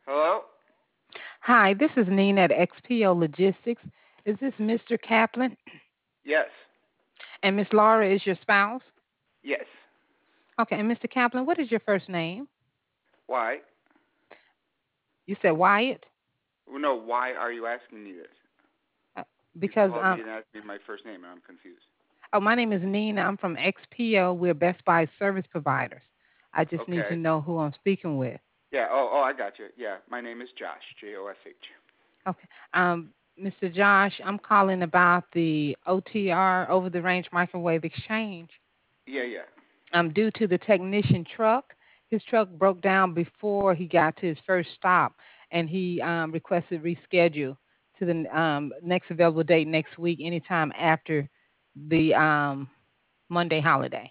Hello? Hi, this is Nina at XPO Logistics. Is this Mr. Kaplan? Yes. And Miss Laura is your spouse? Yes. Okay, and Mr. Kaplan, what is your first name? Why? You said Wyatt? No, why are you asking me this? Uh, You because called me and asked me my first name, and I'm confused. my name is Nina. I'm from XPO. We're Best Buy service providers. I just need to Okay. know who I'm speaking with. Yeah. Oh, I got you. Yeah. My name is Josh. Josh. Okay. Mr. Josh, I'm calling about the OTR, over the range microwave exchange. Yeah. Yeah. Due to the technician truck. His truck broke down before he got to his first stop, and he requested reschedule to the next available date next week, anytime after the Monday holiday.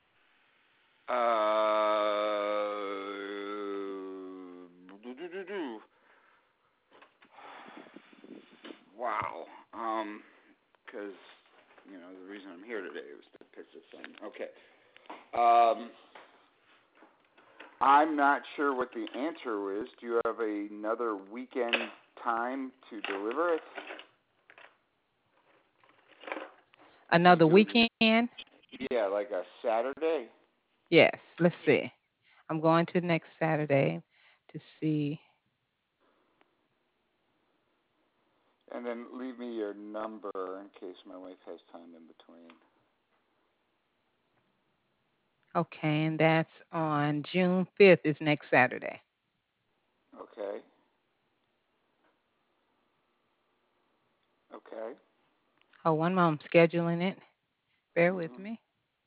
Do-do-do-do. Wow. Because the reason I'm here today was to pick this thing. Okay. Um, I'm not sure what the answer is. Do you have another weekend time to deliver it? Do you Another do it? weekend? Yeah, like a Saturday. Yes. Let's see. I'm going to next Saturday to see. And then leave me your number in case my wife has time in between. Okay, and that's on June 5th is next Saturday. Okay. Okay. Oh, one moment, I'm scheduling it. Bear with Mhm. me.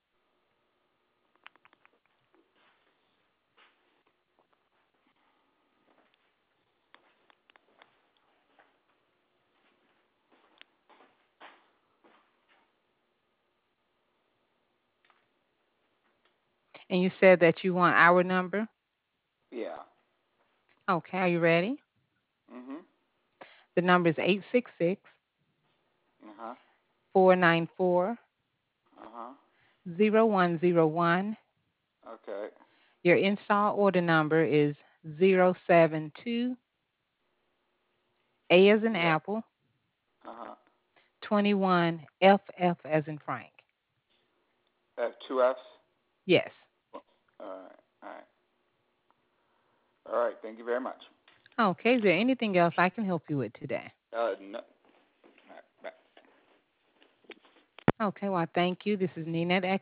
And you said that you want our number? Yeah. Okay, are you ready? Mhm. The number is 866 Uh huh. 494 Uh huh. 0101. Okay. Your install order number is 072, A as in Yeah. apple, Uh huh. 21, FF as in Frank. Have two F's. Yes. All right. All right. All right. Thank you very much. Okay, is there anything else I can help you with today? No. All right. Bye. Okay, well, thank you. This is Nina at